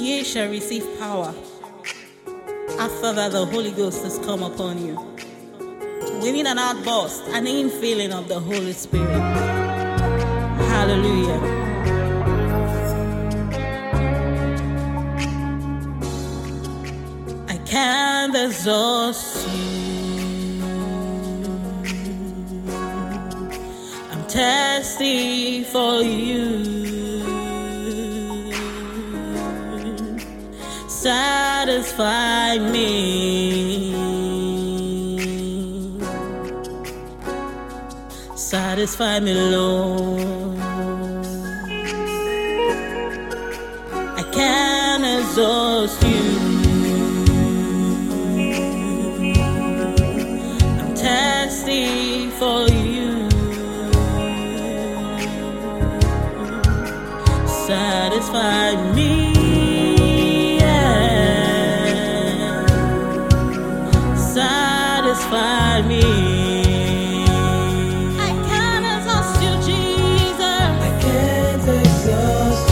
Ye shall receive power after that the Holy Ghost has come upon you. We need an outburst, an infilling of the Holy Spirit. Hallelujah. I can't exhaust you. I'm thirsty for you. Satisfy me. Satisfy me, Lord. I can't exhaust you. I'm thirsty for you. Satisfy me. Satisfy me. I can't exhaust you, Jesus. I can't exhaust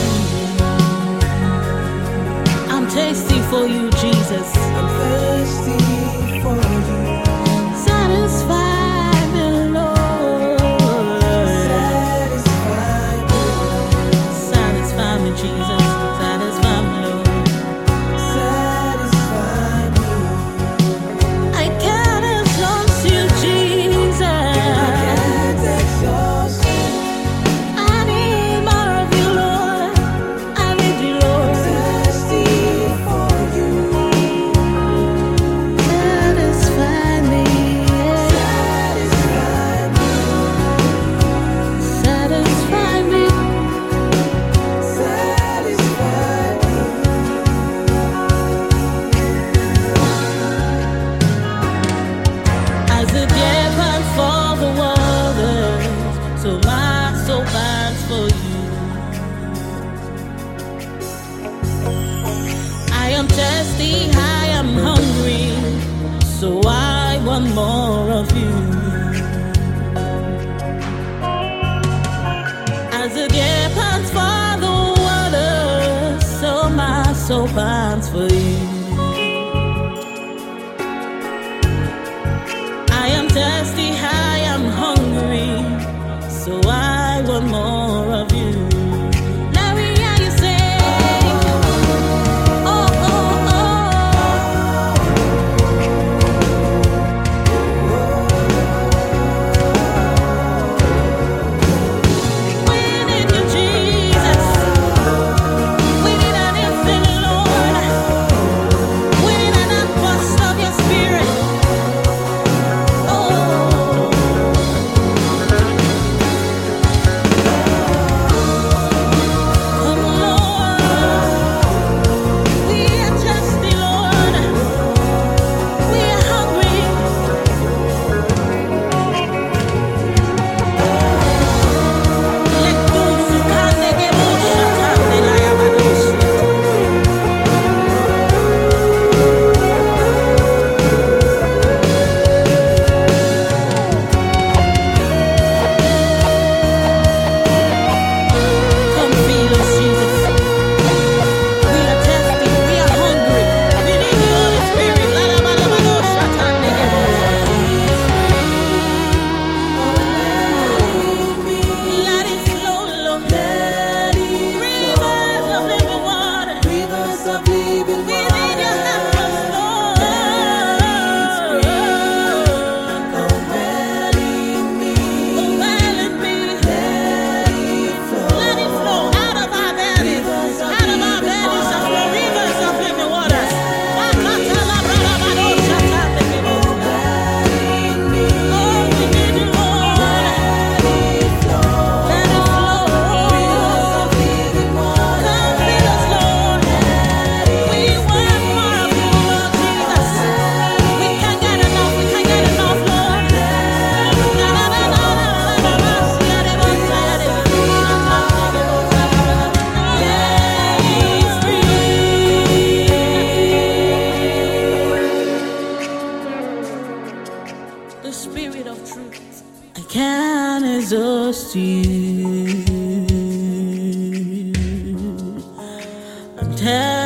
you. I'm thirsty for you, Jesus. I'm thirsty for you. Satisfy me, Lord. Satisfy me. Satisfy me, Jesus. Satisfy me, Lord. Satisfy me. I can't exhaust you, Jesus. I can't exhaust you. I need more of you, Lord. I need you, Lord. Thirsty for you. Satisfy me. Satisfy me. Satisfy me. Satisfy me. As the deer pants for the waters, so my soul pants for you. I am thirsty, I am hungry, so I want more of you. As the deer pants for the waters, so my soul pants for you. I am thirsty, I am hungry, so I want more of you. Let me hear you say, oh, oh, oh.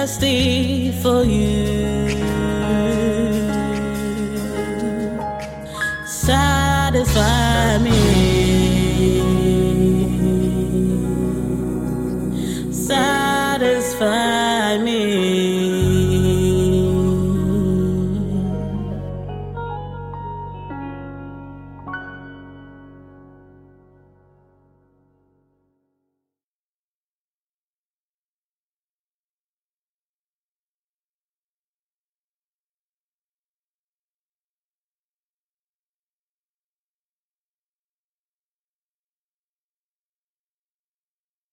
thirsty for you. Satisfy me.